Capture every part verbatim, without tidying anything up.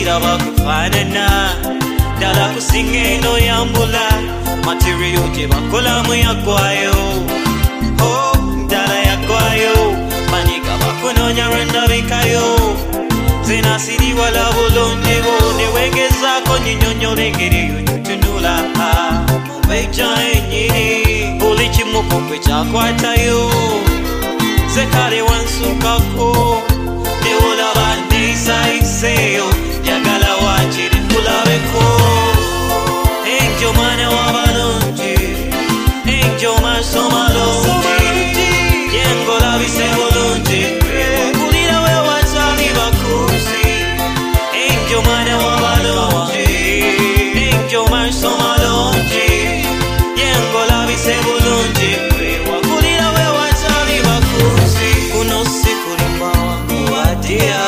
siraba kufanana dala kusinge no yambula material je bakola mu yakwayo oh dala yakwayo manika bakunonya renda bikayo zina siri wala bulonde bone wengeza ko nyinyonyo lengeri yutunula beja enyiri ulichi mukokwe chakwatayo zekale wansukako ne ola bande saiseyo yagala wachiri kulabeko enjo mane wabalonji enjo masomalonji yengo labise bolonji kulira we wachabi bakusi enjo mane wabalonji enjo masomalonji yengo labise bolonji kulira we wachabi bakusi kuno sikulimba wadia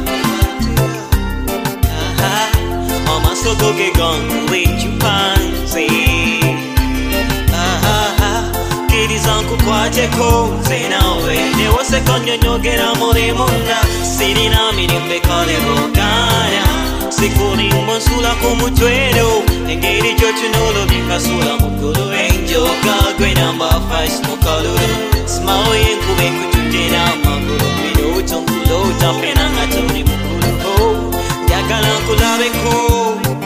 Soko ke gone with you panzi ah kiri zanku kwaje ko zenawe ne wose konyo nyogera muri munda sirina mirimbe kale bogana sikuri monsula kumutwero engeri jotunolo bikasula mukuru angel gagwe number five mukaluru smile yenkube kututena maguru bino utumbulo tapena ngaturi mukuru ho yakala kulabeko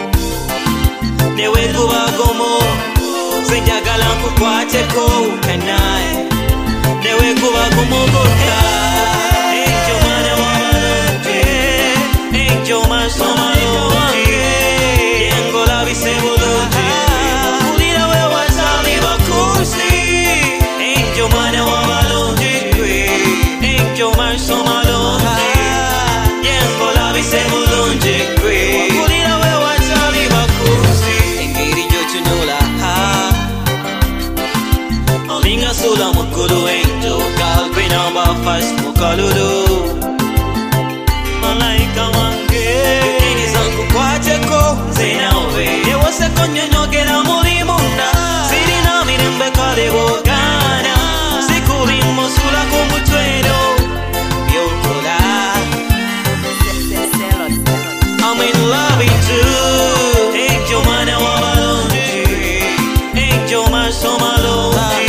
Newe kuba gomo Sejagala kukwate ko kanai Newe kuba gomo boka Enjo mane wabalonje Enjo masomalonje Yengo labise bulonje Kulira we wasabi bakusi Enjo mane wabalonje Enjo masomalonje Yengo labise bulonje Kulira we wasabi bakusi Linga sula mukulu angel Kalbi number five mukalulu Malaika wange Kini zangu kwache ko Zenawe Ewa se konyo nyogera muri munda Sirina mirembe kare bogana Sikurimo sula kumutwero Yokola I'm in love with you Angel mane wabalonji Angel masomalonji